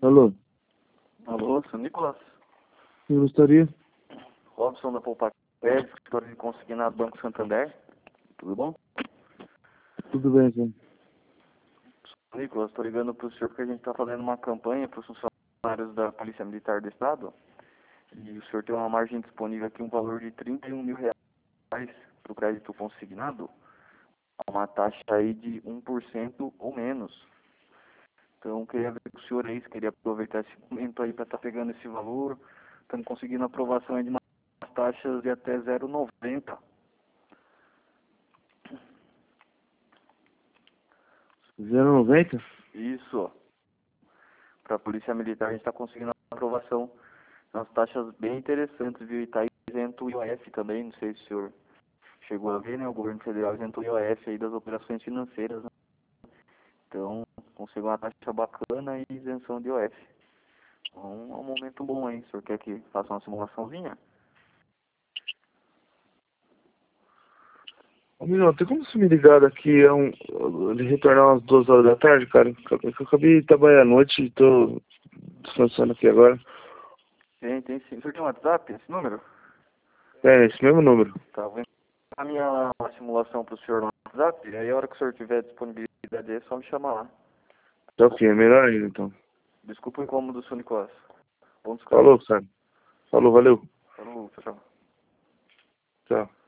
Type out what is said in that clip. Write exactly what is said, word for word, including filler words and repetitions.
Alô, Alô, sou Nicolas. eu gostaria? Robson da Poupa Crédito, escritório de consignado Banco Santander. Tudo bom? Tudo bem, senhor. Nicolas, estou ligando para o senhor porque a gente está fazendo uma campanha para os funcionários da Polícia Militar do Estado. E o senhor tem uma margem disponível aqui, um valor de trinta e um mil reais para o crédito consignado. Uma taxa aí de um por cento ou menos. Então, queria ver com o senhor aí, se queria aproveitar esse momento aí para estar pegando esse valor. Estamos conseguindo aprovação aí de umas taxas de até zero vírgula noventa. zero noventa? Isso. Para a Polícia Militar a gente está conseguindo aprovação nas taxas bem interessantes, viu? E está isento o I O F também, não sei se o senhor chegou a ver, né? O governo federal isentou o I O F aí das operações financeiras, né? Então, conseguiu uma taxa bacana e isenção de I O F. Então, é um momento bom aí. O senhor quer que faça uma simulaçãozinha? Ô, Milão, tem como você me ligar daqui a um... de retornar umas duas horas da tarde, cara? Eu acabei de trabalhar à noite e tô descansando aqui agora. Tem, tem sim. O senhor tem um WhatsApp, esse número? É, esse mesmo número. Tá, vou encaminhar uma simulação para o senhor no WhatsApp, e aí a hora que o senhor tiver disponibilidade aí, é só me chamar lá. Tá ok, é melhor ainda então. Desculpa o incômodo, senhor Nicolas. Bom descanso. Falou, cara. Falou, valeu. Falou, tchau, tchau. Tchau.